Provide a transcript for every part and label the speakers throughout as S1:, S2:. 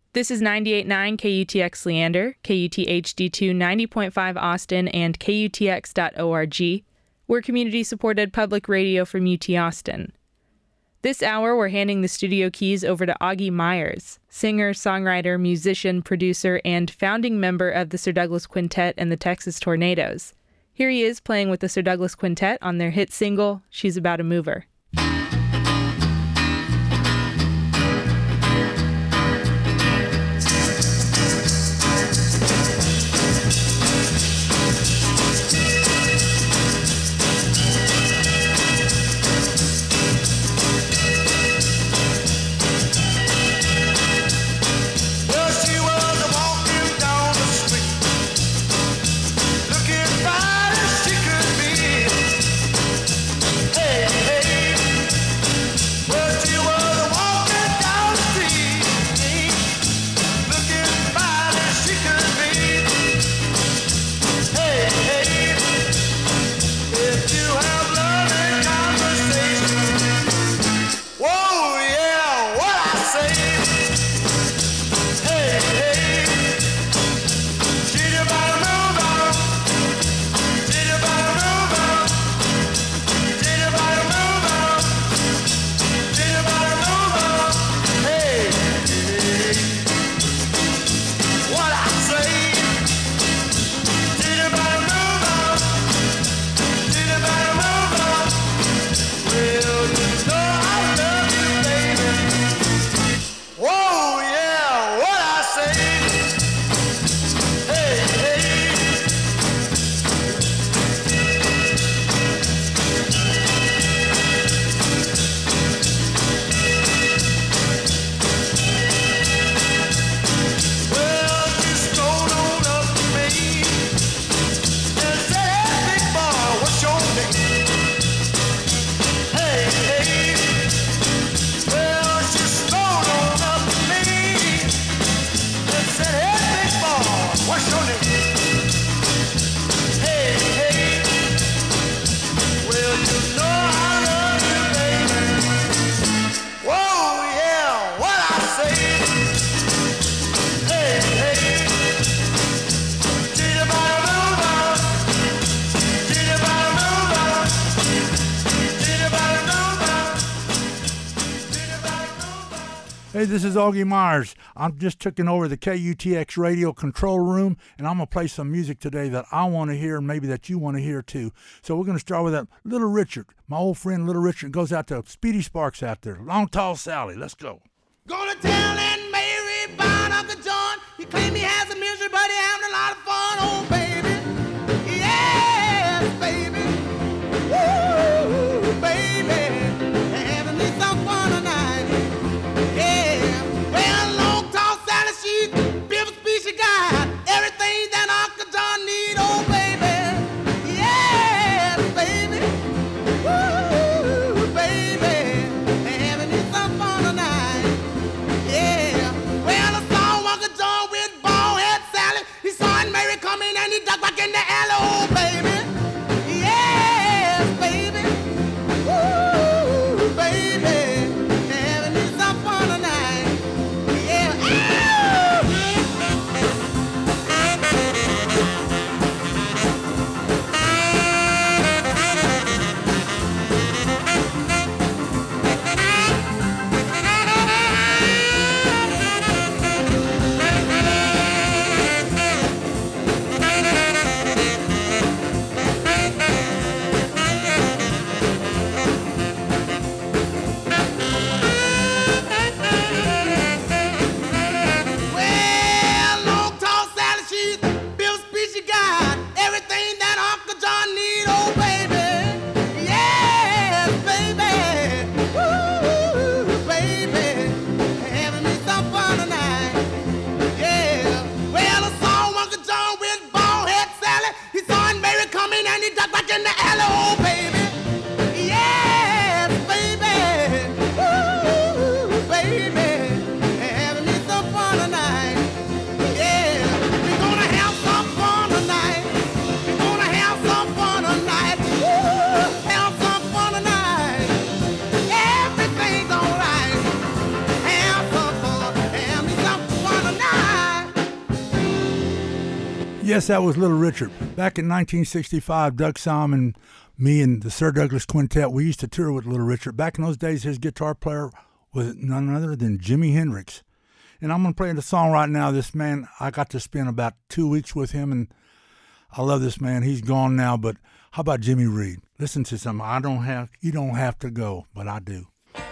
S1: This is 98.9 KUTX Leander, KUTHD2 90.5 Austin, and KUTX.org. We're community-supported public radio from UT Austin. This hour, we're handing the studio keys over to Augie Myers, singer, songwriter, musician, producer, and founding member of the Sir Douglas Quintet and the Texas Tornadoes. Here he is playing with the Sir Douglas Quintet on their hit single, She's About a Mover.
S2: Hey, this is Augie Myers. I'm just taking over the KUTX radio control room, and I'm going to play some music today that I want to hear and maybe that you want to hear too. So we're going to start with that Little Richard. My old friend Little Richard goes out to Speedy Sparks out there. Long Tall Sally. Let's go.
S3: Gonna tell Aunt Mary about Uncle John. He claimed he has a misery, but he having a lot of fun. Oh, baby. Yes, baby. Woo, baby. Having me some fun tonight. Yeah. Well, Long Tall Sally, she's beautiful species guy. Everything that Uncle John need. Oh, baby. Yes, baby. Woo, baby. Having me some fun tonight. Yeah. Well, I saw Uncle John with bald head Sally. He saw Aunt Mary coming and he ducked back in the alley. Oh, baby. Yes, baby. Woo, baby. Having me some fun tonight. Yeah.
S2: Yes, that was Little Richard. Back in 1965, Doug Simon, me, and the Sir Douglas Quintet, we used to tour with Little Richard. Back in those days, his guitar player was none other than Jimi Hendrix. And I'm going to play the song right now. This man, I got to spend about 2 weeks with him, and I love this man. He's gone now, but how about Jimmy Reed? Listen to something. You don't have to go, but I do.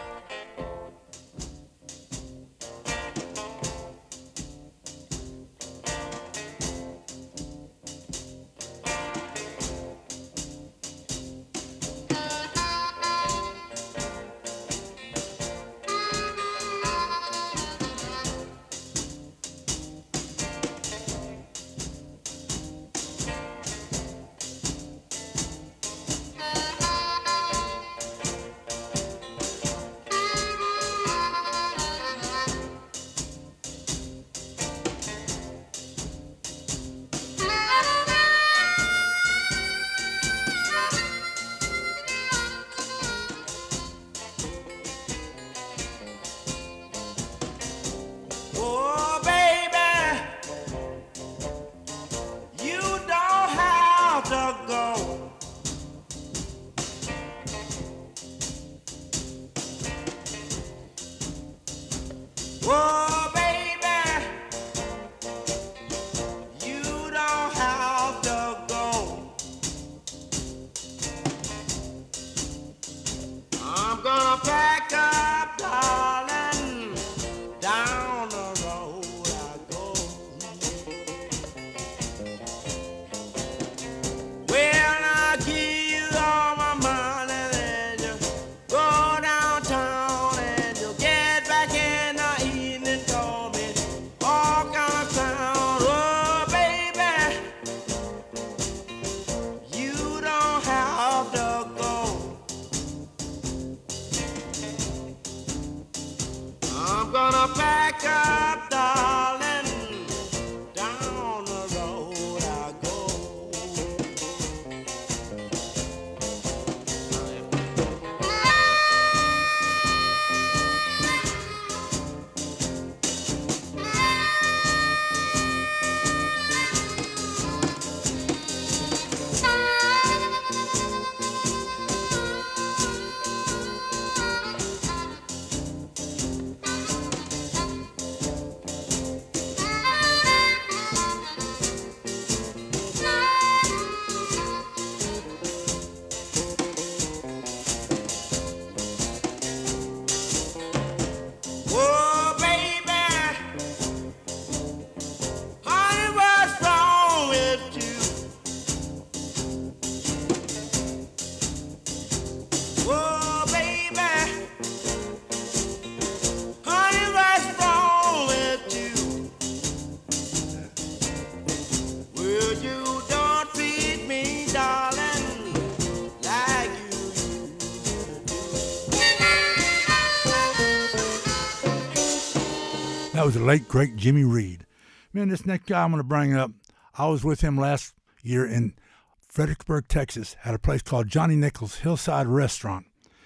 S2: That was the late, great Jimmy Reed. Man, this next guy I'm going to bring up, I was with him last year in Fredericksburg, Texas, at a place called Johnny Nichols Hillside Restaurant.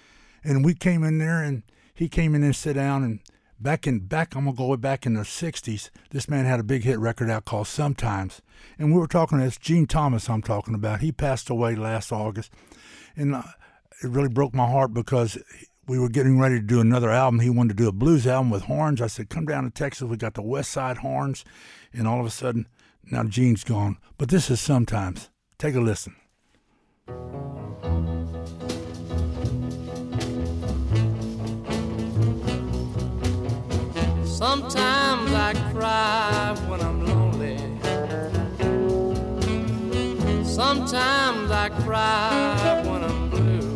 S2: And we came in there, and he came in and sat down, and I'm going to go way back in the 60s, this man had a big hit record out called Sometimes. And we were talking, that's Gene Thomas I'm talking about. He passed away last August. And it really broke my heart because we were getting ready to do another album. He wanted to do a blues album with horns. I said, come down to Texas. We got the West Side Horns. And all of a sudden, now Gene's gone. But this is Sometimes. Take a listen.
S4: Sometimes I cry when I'm lonely. Sometimes I cry when I'm blue.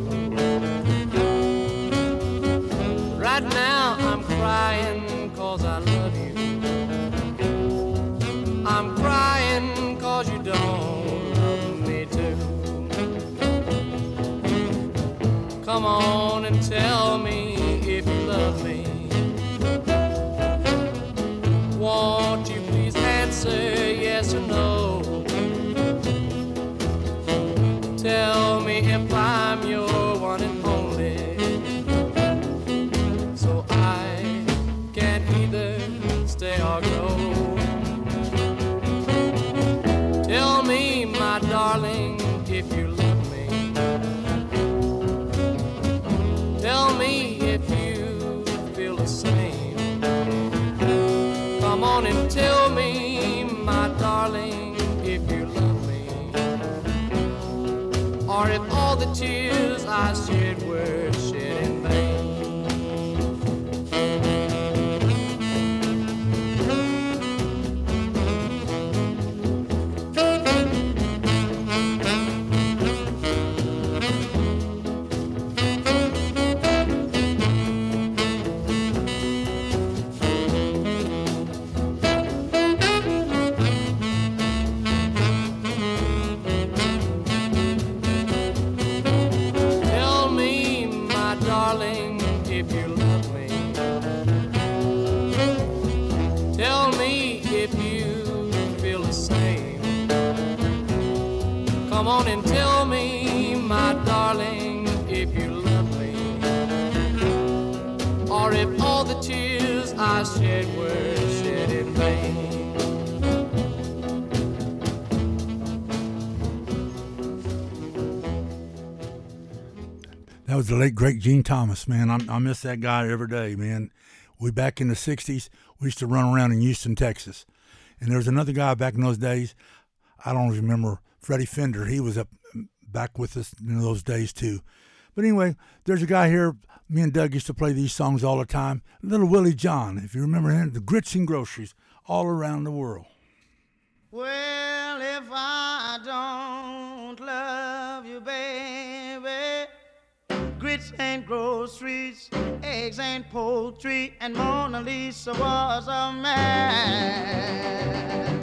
S4: Right now I'm crying 'cause I love you. I'm crying 'cause you don't love me too. Come on and tell me if you love me. Won't you please answer yes or no? Tell me if I'm your one and only, so I can either stay or go. if you love me. Tell me if you feel the same. Come on and tell me, my darling, if you love me. Or if all the tears I shed were shed in vain. Come on and tell me, my darling, if you love me. Or if all the tears I shed were shed in vain.
S2: That was the late, great Gene Thomas, man. I miss that guy every day, man. We back in the 60s, we used to run around in Houston, Texas. And there was another guy back in those days, I don't remember, Freddie Fender. He was up back with us in those days too. But anyway, there's a guy here. Me and Doug used to play these songs all the time. Little Willie John, if you remember him, the Grits and Groceries, all around the world.
S3: Well, if I don't love you, baby, grits and groceries, eggs and poultry, and Mona Lisa was a man.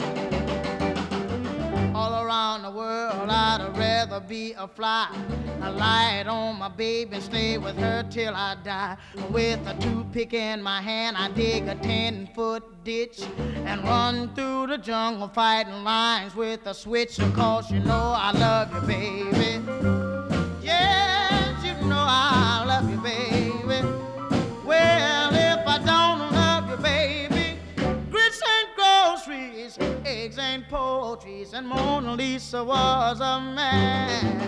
S3: All around the world, I'd rather be a fly. I light on my baby and stay with her till I die. With a toothpick in my hand, I dig a 10-foot ditch and run through the jungle fighting lions with a switch. Of course, you know I love you, baby. Yes, you know I love you, baby. Well, if I don't love you, baby, grits and groceries, eggs and poultry, and Mona Lisa was a man.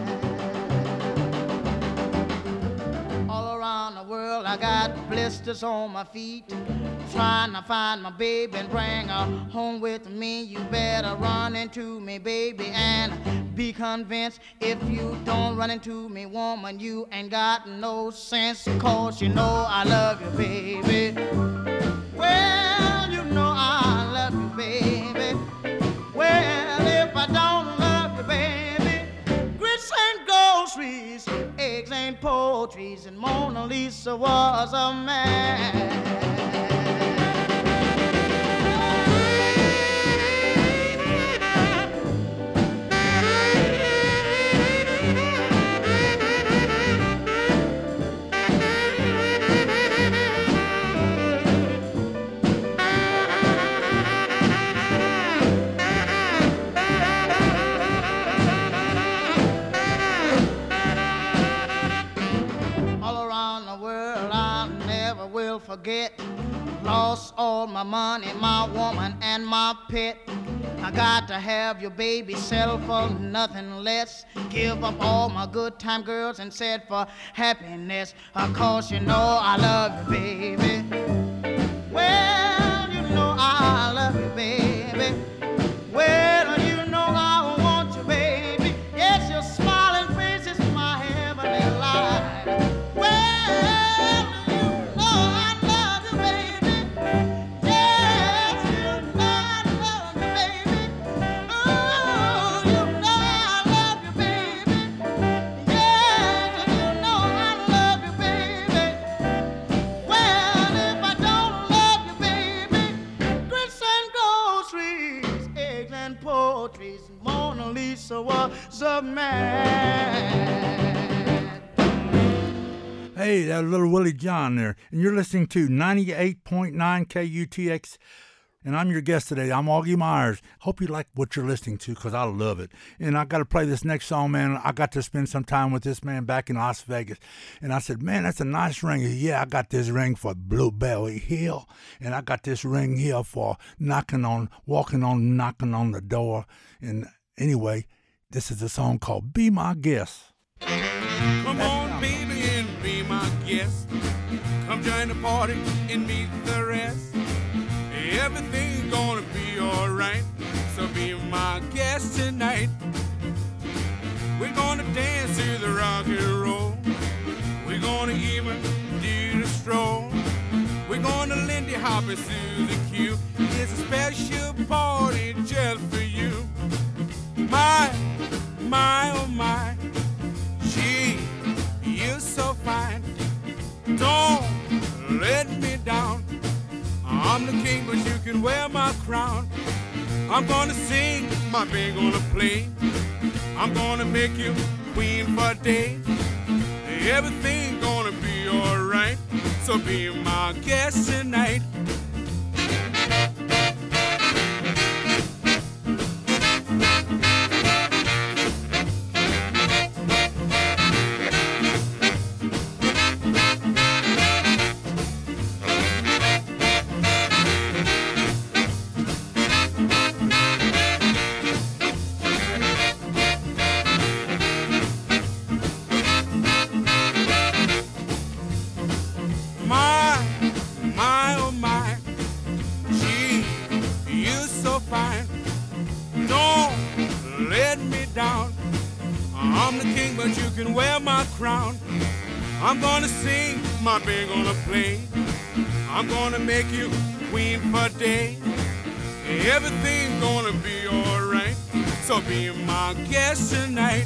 S3: All around the world I got blisters on my feet, trying to find my baby and bring her home with me. You better run into me, baby, and be convinced. If you don't run into me, woman, you ain't got no sense. 'Cause you know I love you, baby. Well, you know I love you, baby. Well, if I don't love you, baby, grits and groceries, eggs and poultry, and Mona Lisa was a man. Forget, lost all my money, my woman, and my pet. I got to have your baby sell for nothing less. Give up all my good time girls and set for happiness. Of course, you know I love you, baby. Well, you know I love you, baby. Well, you know I want you, baby. Yes, your smiling face is my heavenly light. Mona Lisa was a man.
S2: Hey, that little Willie John there. And you're listening to 98.9 KUTX. And I'm your guest today. I'm Augie Myers. Hope you like what you're listening to, because I love it. And I got to play this next song, man. I got to spend some time with this man back in Las Vegas. And I said, man, that's a nice ring. Yeah, I got this ring for Blueberry Hill. And I got this ring here for walking on the door. And anyway, This is a song called Be My Guest.
S3: Come on, baby, and be my guest. Come join the party and meet the rest. Everything's gonna be alright, so be my guest tonight. We're gonna dance to the rock and roll. We're gonna even do the stroll. We're gonna Lindy Hop and Susie Q. It's a special party just for you. My, oh my, gee, you're so fine. Don't let me down. I'm the king, but you can wear my crown. I'm gonna sing, my band gonna play. I'm gonna make you queen for a day. Everything gonna be alright, so be my guest tonight. I'm gonna sing, my band gonna play. I'm gonna make you queen for a day. Everything's gonna be alright, so be my guest tonight.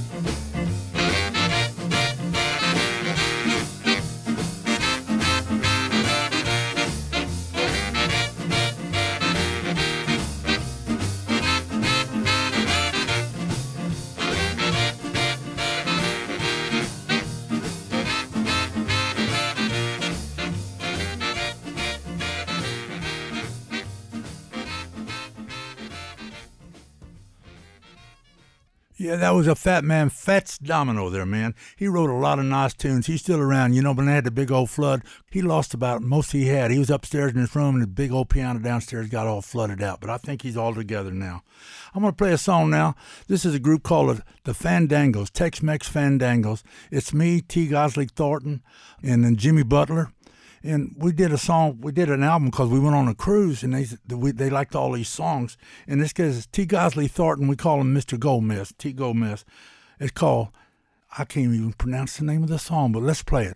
S2: Yeah, that was a Fat Man, Fats Domino there, man. He wrote a lot of nice tunes. He's still around, you know, but when they had the big old flood, he lost about most he had. He was upstairs in his room, and the big old piano downstairs got all flooded out. But I think he's all together now. I'm going to play a song now. This is a group called the Fandangos, Tex-Mex Fandangos. It's me, T. Gosling Thornton, and then Jimmy Butler. And we did an album because we went on a cruise, and they liked all these songs. And this guy is T. Gosling Thornton. We call him Mr. Gomez, T. Gomez. It's called, I can't even pronounce the name of the song, but let's play it.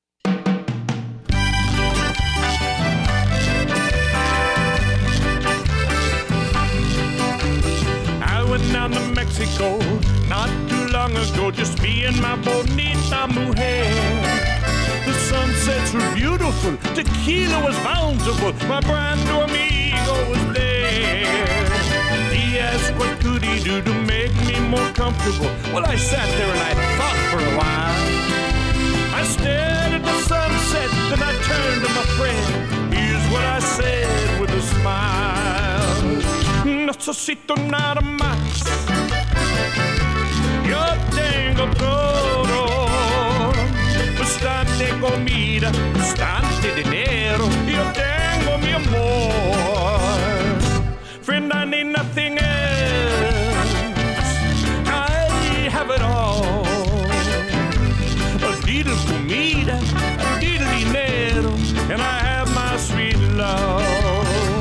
S5: I went down to Mexico not too long ago, just me and my bonita mujer. The sunsets were beautiful, tequila was bountiful, my brand new amigo was there. He asked what could he do to make me more comfortable. Well, I sat there and I thought for a while. I stared at the sunset, then I turned to my friend. Here's what I said with a smile. Necesito nada más. Yo tengo todo. Bastante comida, bastante dinero. Yo tengo mi amor. Friend, I need nothing else. I have it all. A little comida, a little dinero, and I have my sweet love.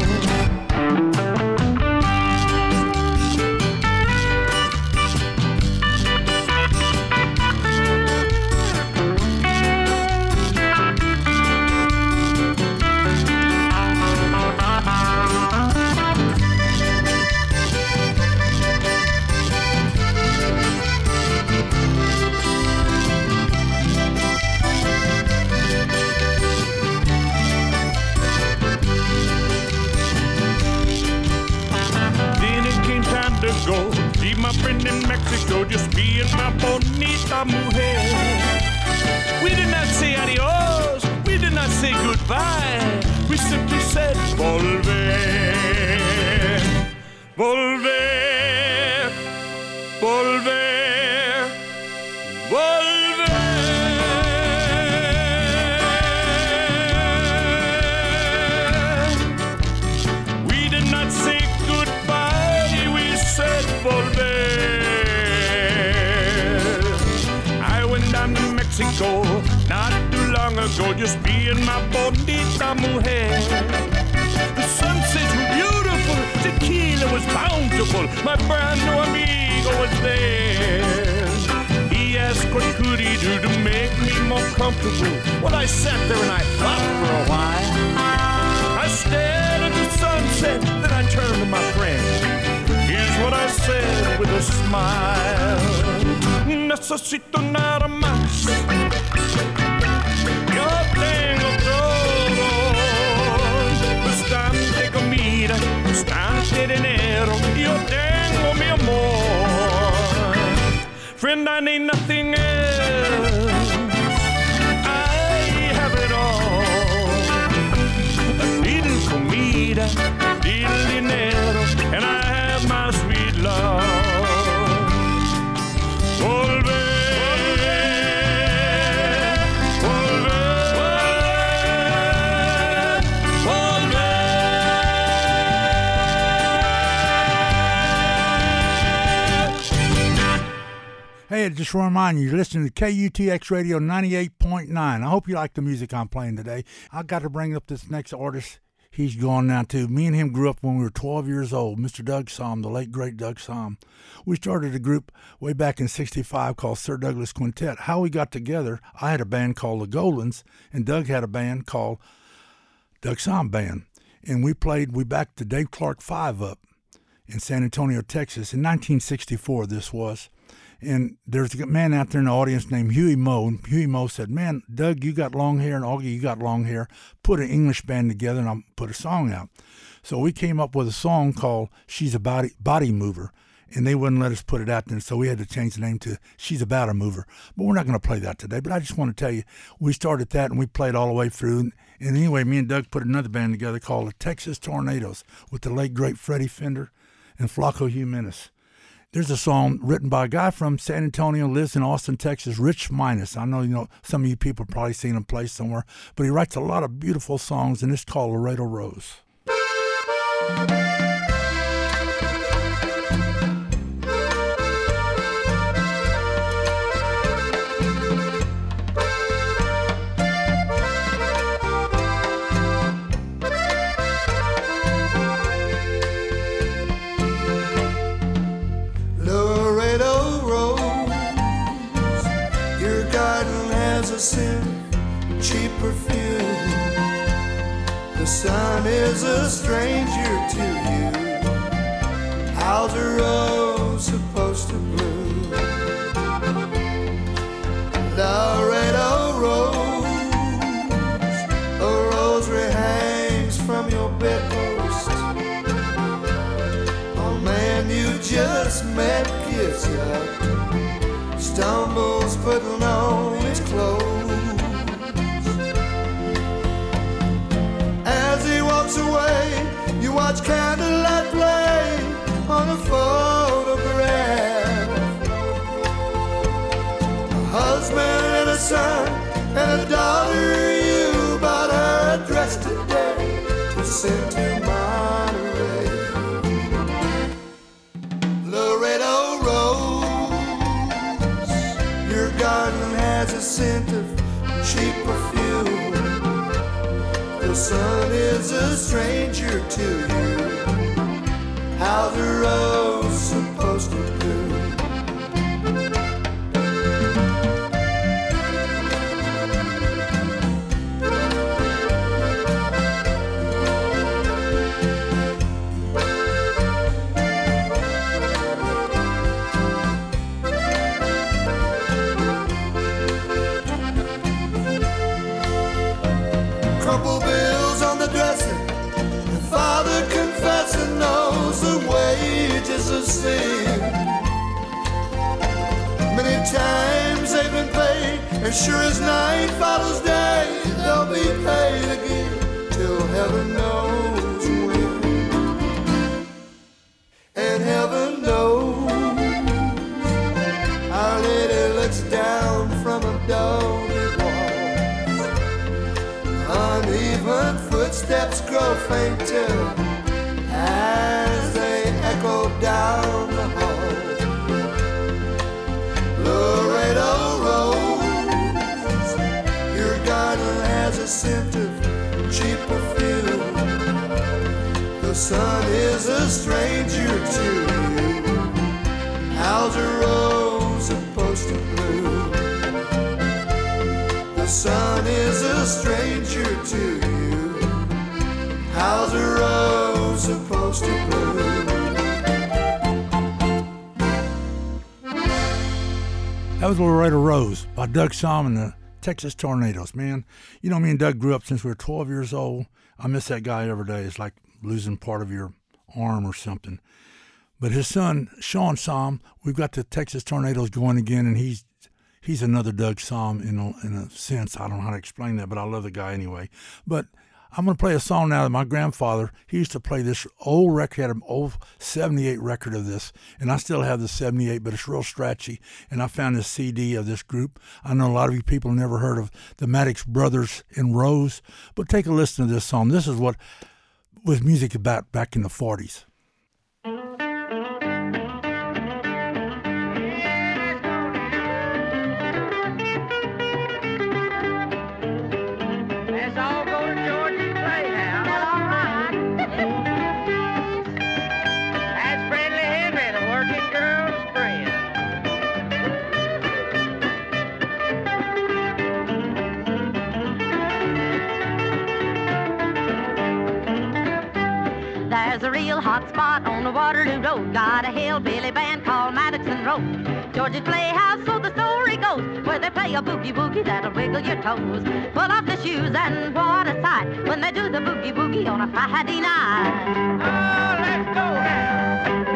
S5: Go see my friend in Mexico, just me and my bonita mujer. We did not say adios, we did not say goodbye. We simply said volver, volver, volver, volver. We did not say goodbye, we said volver. ago, just being my bonita mujer. The sunset was beautiful, tequila was bountiful, my brand new amigo was there. He asked what could he do to make me more comfortable. Well, I sat there and I thought for a while. I stared at the sunset, then I turned to my friend. Here's what I said with a smile. Necesito nada más. Yo tengo todo. Bastante comida, bastante dinero. Yo tengo mi amor. Friend, I need nothing else. I have it all. A little comida, little dinero, and I have my sweet love.
S2: Hey, just want to remind you, you're listening to KUTX Radio 98.9. I hope you like the music I'm playing today. I got to bring up this next artist. He's gone now, too. Me and him grew up when we were 12 years old. Mr. Doug Sahm, the late, great Doug Sahm. We started a group way back in 65 called Sir Douglas Quintet. How we got together, I had a band called the Goldens, and Doug had a band called Doug Sahm Band. And we backed the Dave Clark 5 up in San Antonio, Texas. In 1964, this was. And there's a man out there in the audience named Huey Moe. And Huey Moe said, man, Doug, you got long hair, and Augie, you got long hair. Put an English band together, and I'll put a song out. So we came up with a song called She's a Body Mover. And they wouldn't let us put it out there, so we had to change the name to She's About a Mover. But we're not going to play that today. But I just want to tell you, we started that, and we played all the way through. And anyway, me and Doug put another band together called the Texas Tornadoes with the late, great Freddie Fender and Flaco Jimenez. There's a song written by a guy from San Antonio, lives in Austin, Texas, Rich Minus. I know, some of you people have probably seen him play somewhere, but he writes a lot of beautiful songs, and it's called Laredo Rose.
S6: Cheap perfume. The sun is a stranger to you. How's a rose supposed to bloom? Laredo rose, a rosary hangs from your bedpost. A man you just met gets up, stumbles putting on his clothes. As he walks away, you watch candlelight play on a photograph. A husband and a son and a daughter, you bought her a dress today to send to Monterey. Laredo Rose, your garden has a scent of cheap perfume. The sun is a stranger to you. How's a rose supposed to do? Crumpled bills on the dresser, the father confessing knows the wages of sin. Many times they've been paid, and sure as night follows day, they'll be paid again till heaven knows when. And heaven knows Our Lady looks down from a dome wall. Uneven footsteps grow fainter as they echo down the hall. Laredo Rose, your garden scent of cheap perfume. The sun is a stranger to you. How's a rose supposed to bloom? The sun is a stranger to you. How's a rose supposed to bloom?
S2: That was Laredo Rose by Doug Sahm and the Texas Tornadoes. Man, you know, me and Doug grew up since we were 12 years old. I miss that guy every day. It's like losing part of your arm or something. But his son, Sean Sahm, we've got the Texas Tornadoes going again, and he's another Doug Sahm in a sense. I don't know how to explain that, but I love the guy anyway. But I'm going to play a song now that my grandfather, he used to play this old record, he had an old 78 record of this, and I still have the 78, but it's real scratchy, and I found this CD of this group. I know a lot of you people never heard of the Maddox Brothers in Rose, but take a listen to this song. This is what was music about back in the 40s.
S7: There's a real hot spot on the Waterloo Road. Got a hillbilly band called Maddox Road. George's Playhouse, so the story goes, where they play a boogie-woogie that'll wiggle your toes. Pull off the shoes and what a sight when they do the boogie-woogie on a Friday night. Oh, let's go now.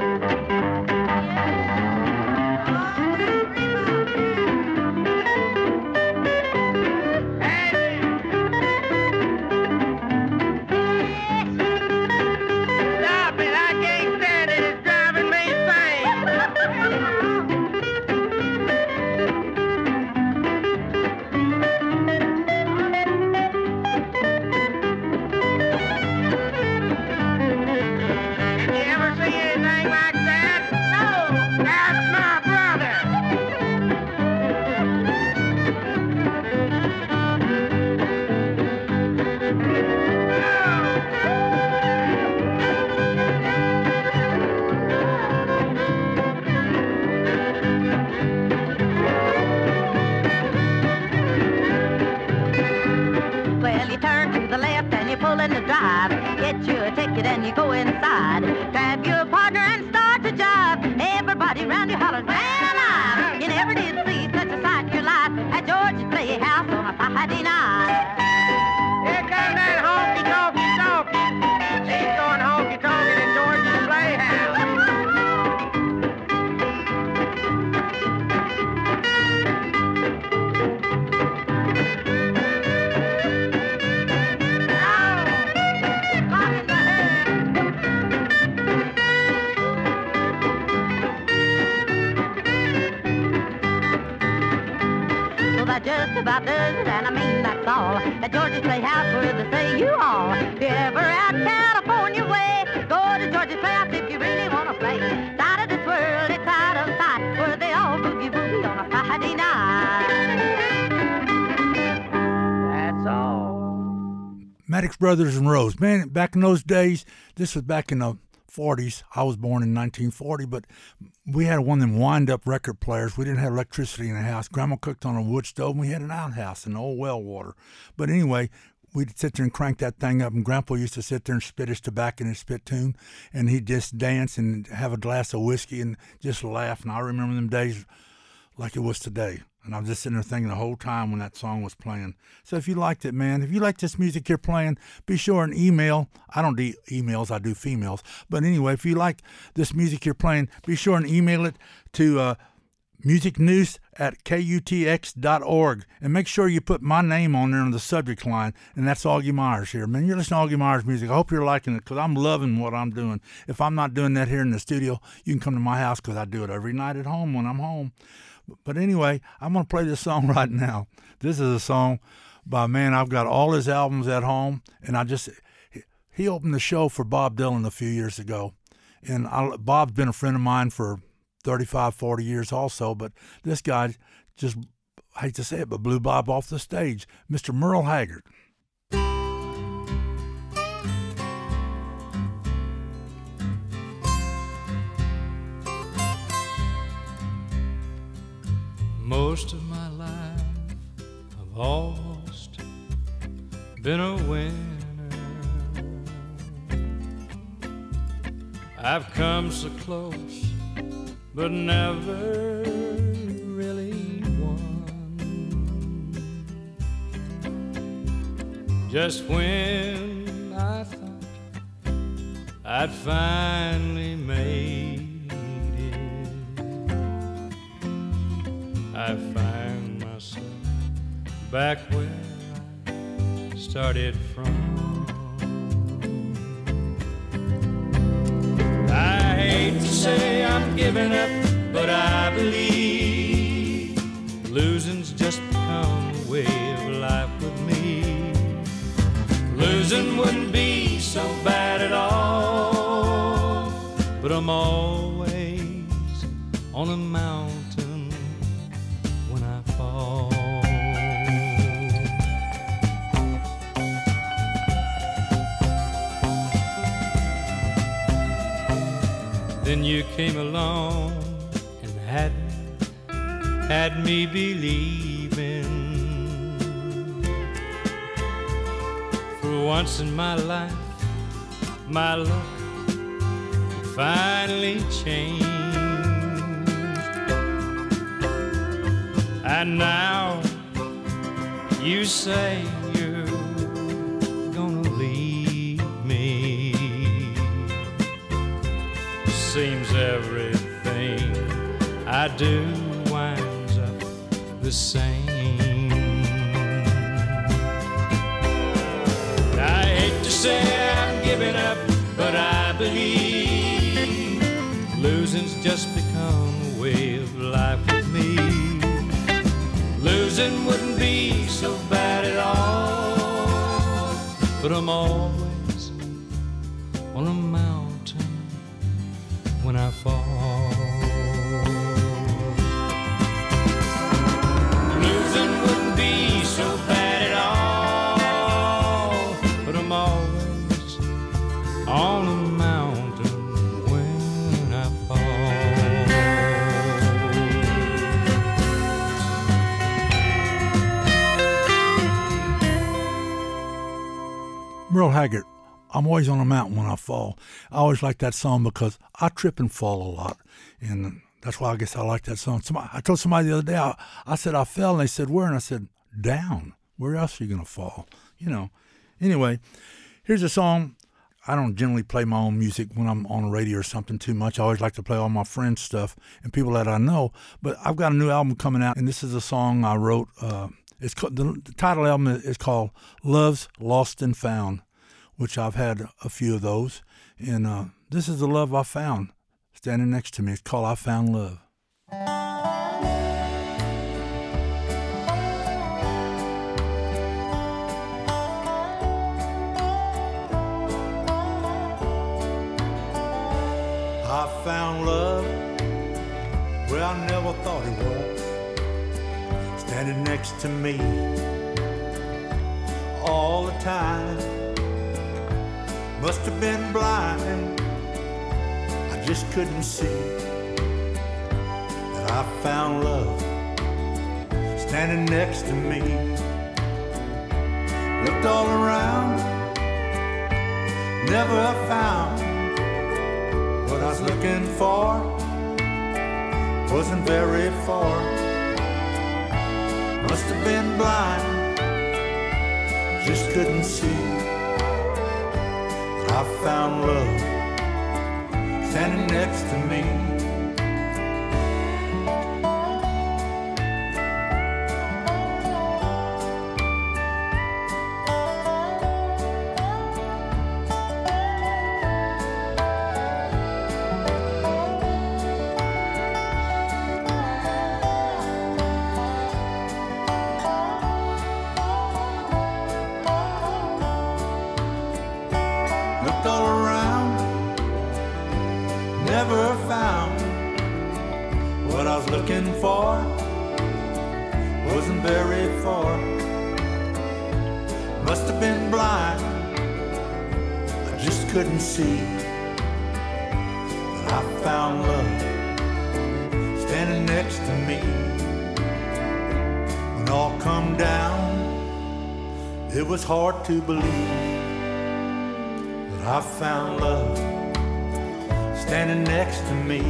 S7: And you go inside, grab your partner and start to jive. Everybody round you holler, man alive. You never did see such a sight in your life at George's Playhouse on a Friday night. Here comes that honky-tonky-tonky. She's going honky-tonky in George's Playhouse. Just about does it, and I mean that's all. At George's Playhouse where they say you all. If you're ever out California way, go to George's Playhouse if you really want to play. Side of this world, it's out of sight, where they all boogie-woogie on a Friday night. That's all.
S2: Maddox Brothers and Rose. Man, back in those days, this was back in the 40s. I was born in 1940, but we had one of them wind-up record players. We didn't have electricity in the house. Grandma cooked on a wood stove, and we had an outhouse and old well water. But anyway, we'd sit there and crank that thing up, and Grandpa used to sit there and spit his tobacco in his spittoon, and he'd just dance and have a glass of whiskey and just laugh. And I remember them days like it was today. And I was just sitting there thinking the whole time when that song was playing. So if you liked it, man, if you like this music you're playing, be sure and email. I don't do emails, I do females. But anyway, if you like this music you're playing, be sure and email it to musicnews@kutx.org. And make sure you put my name on there on the subject line. And that's Augie Myers here. Man, you're listening to Augie Myers music. I hope you're liking it because I'm loving what I'm doing. If I'm not doing that here in the studio, you can come to my house because I do it every night at home when I'm home. But anyway, I'm going to play this song right now. This is a song by a man. I've got all his albums at home, and he opened the show for Bob Dylan a few years ago. And Bob's been a friend of mine for 35, 40 years also, but this guy just, I hate to say it, but blew Bob off the stage, Mr. Merle Haggard.
S8: Most of my life I've almost been a winner. I've come so close, but never really won. Just when I thought I'd finally made it, I find myself back where I started from. I hate to say I'm giving up, but I believe losing's just become a way of life with me. Losing wouldn't be so bad at all, but I'm always on a mountain when I fall. Then you came along and had me believing. For once in my life, my luck finally changed. And now you say you're gonna leave me. Seems everything I do winds up the same. I hate to say I'm giving up, but I believe losing's just become a way of life with me. Losing wouldn't be so bad at all, but I'm always on a mountain when I fall. Losing wouldn't be so bad at all, but I'm always on a mountain when I
S2: Merle Haggard, I'm always on a mountain when I fall. I always like that song because I trip and fall a lot, and that's why I guess I like that song. I told somebody the other day, I said I fell, and they said, where? And I said, down. Where else are you going to fall? You know. Anyway, here's a song. I don't generally play my own music when I'm on the radio or something too much. I always like to play all my friends' stuff and people that I know. But I've got a new album coming out, and this is a song I wrote. It's called, the title album is called Love's Lost and Found, which I've had a few of those. And this is the love I found standing next to me. It's called I Found Love.
S6: I found love where I never thought it was, standing next to me all the time. Must have been blind, I just couldn't see that I found love standing next to me. Looked all around, never found what I was looking for. Wasn't very far. Must have been blind, just couldn't see. I found love standing next to me. Couldn't see that I found love standing next to me.
S2: it all come down, it was hard to believe that I found love standing next to me.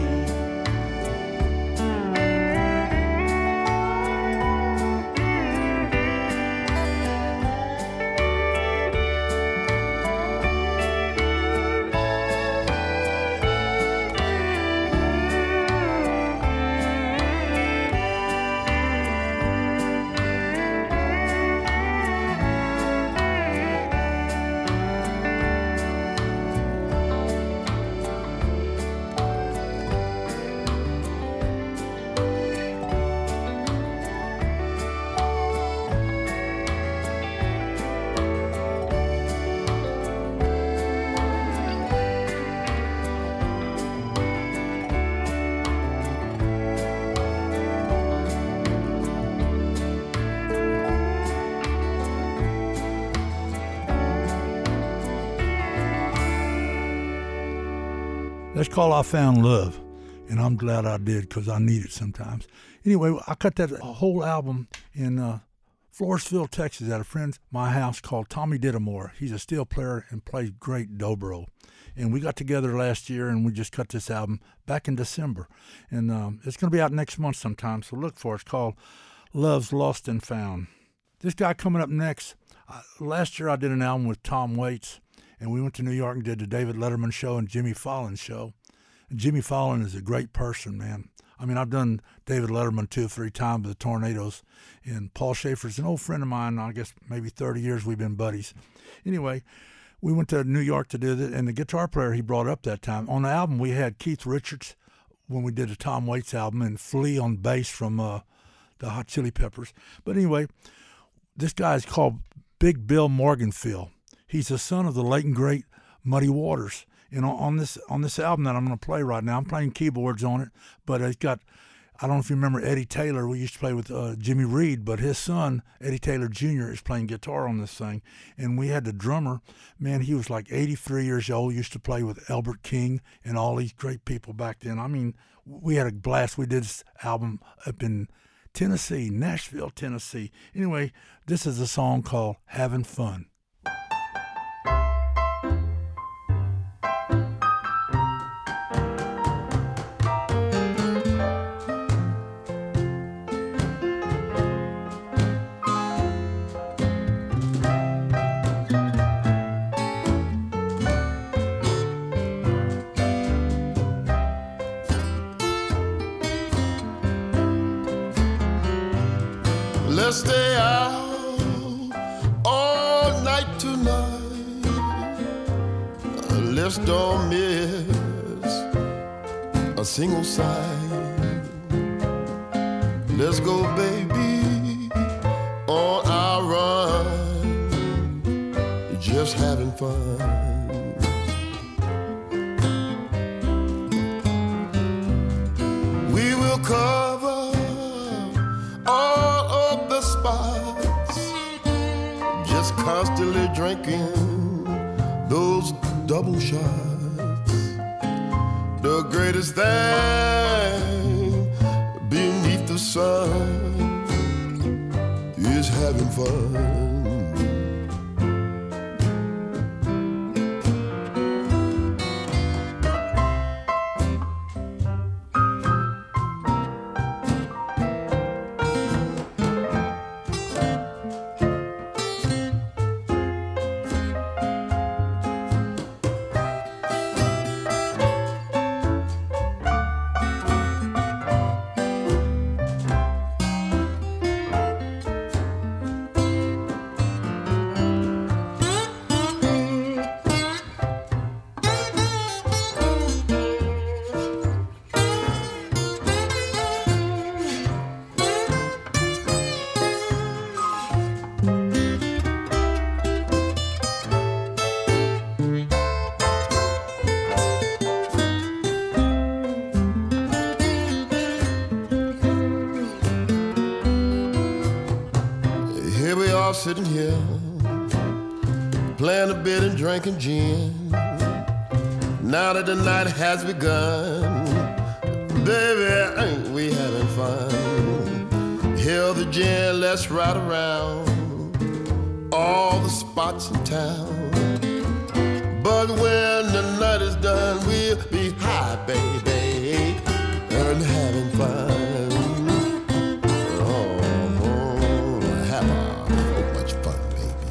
S2: That's called I Found Love, and I'm glad I did because I need it sometimes. Anyway, I cut that whole album in Floresville, Texas, at a friend's my house called Tommy Dittamore. He's a steel player and plays great dobro. And we got together last year, and we just cut this album back in December. And it's going to be out next month sometime, so look for it. It's called Love's Lost and Found. This guy coming up next, last year I did an album with Tom Waits, and we went to New York and did the David Letterman show and Jimmy Fallon show. And Jimmy Fallon is a great person, man. I mean, I've done David Letterman 2 or 3 times with the Tornadoes. And Paul Schaefer's an old friend of mine. I guess maybe 30 years we've been buddies. Anyway, we went to New York to do that. And the guitar player he brought up that time. On the album, we had Keith Richards when we did the Tom Waits album and Flea on bass from the Hot Chili Peppers. But anyway, this guy is called Big Bill Morganfield. He's the son of the late and great Muddy Waters. And on this album that I'm going to play right now, I'm playing keyboards on it, but it's got, I don't know if you remember Eddie Taylor. We used to play with Jimmy Reed, but his son, Eddie Taylor Jr., is playing guitar on this thing. And we had the drummer, man, he was like 83 years old, used to play with Albert King and all these great people back then. I mean, we had a blast. We did this album up in Tennessee, Nashville, Tennessee. Anyway, this is a song called Having Fun.
S6: Let's stay out all night tonight. Let's don't miss a single sight. Let's go, baby, on our run, just having fun. We will cover spots, just constantly drinking those double shots. The greatest thing beneath the sun is having fun. Sitting here, playing a bit and drinking gin. Now that the night has begun, baby, ain't we having fun? Hail the gin, let's ride around all the spots in town. But when the night is done, we'll be high, baby, and having fun. Oh, having so much fun,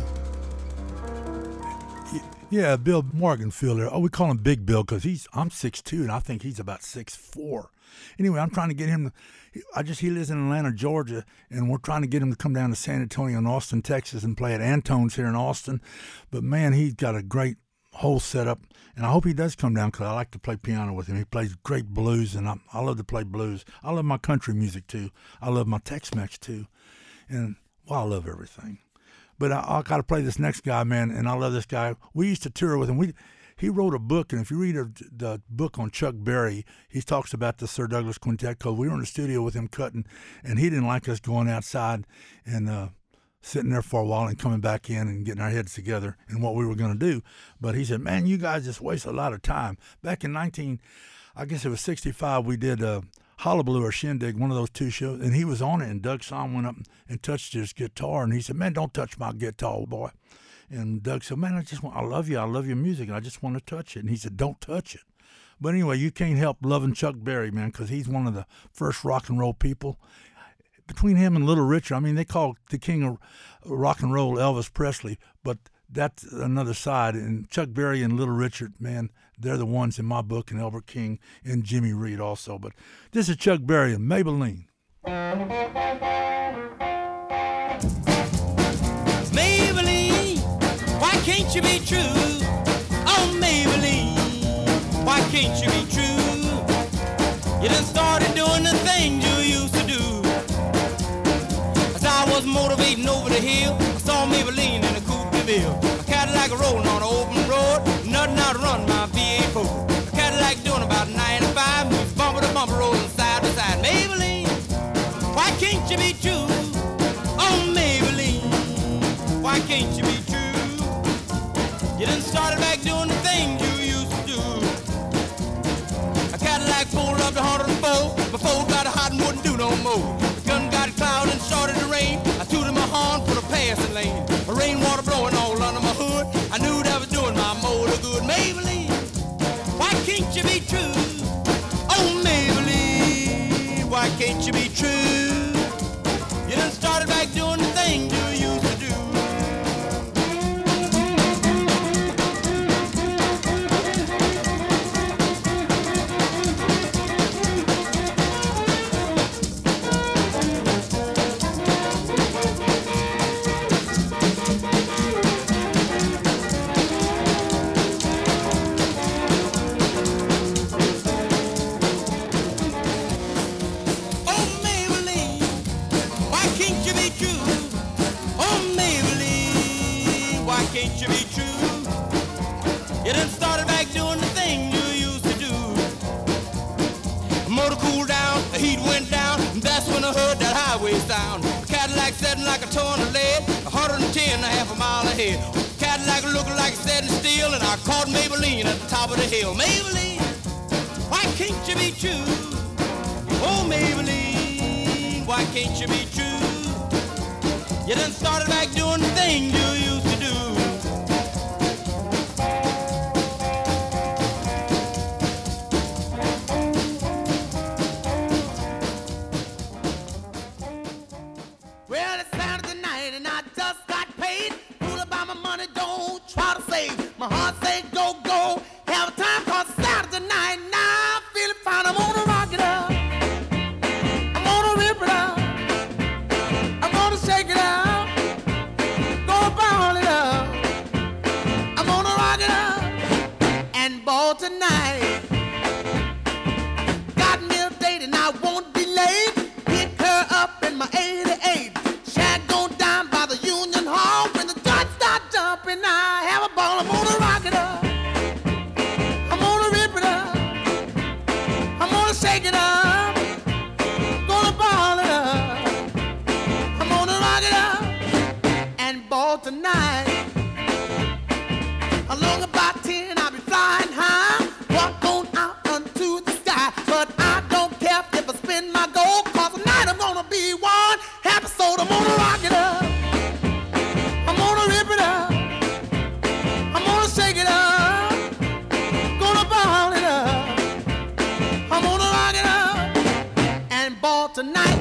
S6: baby.
S2: Yeah, Bill Morganfield there. Oh, we call him Big Bill because I'm 6'2", and I think he's about 6'4". Anyway, I'm trying to get him. He lives in Atlanta, Georgia, and we're trying to get him to come down to San Antonio and Austin, Texas, and play at Antone's here in Austin. But man, he's got a great whole setup, and I hope he does come down because I like to play piano with him. He plays great blues, and I love to play blues. I love my country music too. I love my Tex-Mex too, and well, I love everything. But I got to play this next guy, man, and I love this guy. We used to tour with him. He wrote a book, and if you read the book on Chuck Berry, he talks about the Sir Douglas Quintet, because we were in the studio with him cutting, and he didn't like us going outside and sitting there for a while and coming back in and getting our heads together and what we were going to do. But he said, man, you guys just waste a lot of time. Back in 65, we did Hullabaloo or Shindig, one of those two shows, and he was on it, and Doug Somm went up and touched his guitar, and he said, man, don't touch my guitar, boy. And Doug said, man, I love you. I love your music, and I just want to touch it. And he said, don't touch it. But anyway, you can't help loving Chuck Berry, man, because he's one of the first rock and roll people. Between him and Little Richard, I mean, they call the king of rock and roll Elvis Presley, but that's another side. And Chuck Berry and Little Richard, man, they're the ones in my book, and Albert King and Jimmy Reed also. But this is Chuck Berry and Maybelline.
S3: Maybelline, why can't you be true? Oh, Maybelline, why can't you be true? You done started doing the things you used to do. As I was motivating over the hill, I saw Maybelline in a coupe de ville. A Cadillac rolling on an open road, nothing out to run my V8 4. A Cadillac doing about 95, moves bumper to bumper, rolling side to side. Maybelline, why can't you be true? Oh, Maybelline, why can't you be true? You done started back doing the things you used to do. A Cadillac pulled up to 104, before it got hot and wouldn't do no more. The gun got cloud and started to rain. I tooted my horn for the passing lane. The rainwater blowing all under my hood. I knew that was doing my motor good. Maybelline, why can't you be true? Oh, Maybelline, why can't you be true? You done started back doing the things you used to do. Can't you be true? You done started back doing the thing you used to do. The motor cooled down, the heat went down, and that's when I heard that highway sound. The Cadillac setting like a ton of lead, 110 and a half a mile ahead. The Cadillac looking like it's setting still, and I caught Maybelline at the top of the hill. Maybelline, why can't you be true? Oh, Maybelline, why can't you be true? You done started back doing the thing you used to do. Well, it's Saturday night and I just got paid. Fool about my money, don't try to save. My heart say go, go. Have a time cause it's Saturday night. Now I'm feeling fine. I'm gonna rock it up. I'm gonna rip it up. I'm gonna shake it up. Go ball it up. I'm gonna rock it up. And ball tonight. Got me a date and I won't be late. Pick her up in my 88. Shag go down by the Union Hall. When the dots start jumping, I have a ball. I'm gonna rock it up. I'm gonna rip it up. I'm gonna shake it up. Gonna ball it up. I'm gonna rock it up and ball tonight. Along about 10, I'll be flying high. Walk on out unto the sky. But I don't care if I spin my gold, cause tonight I'm gonna be one. tonight.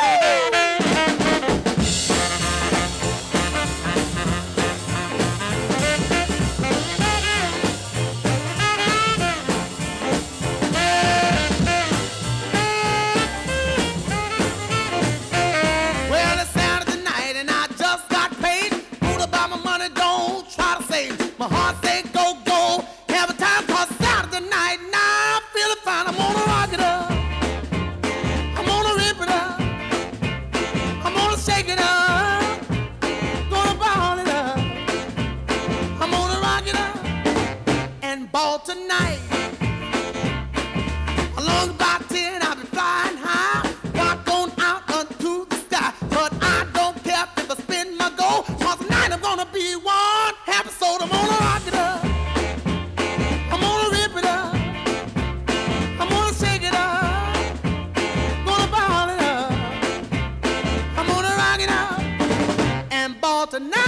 S3: Well, it's Saturday night and I just got paid. Fool about my money, don't try to save. My heart say go, go. Have a time cause Saturday night. Now I'm feeling fine. I'm gonna rock it up. I'm gonna rip it up. I'm gonna shake it up. Gonna ball it up. I'm gonna rock it up and ball tonight. Along about 10, I'll be flying high. Rock on out unto the sky. But I don't care if I spin my goal. Cause tonight I'm gonna be one happy soul. I'm gonna rock it up. I'm gonna rip it up. I'm gonna shake it up. Gonna ball it up. I'm gonna rock it up and ball tonight.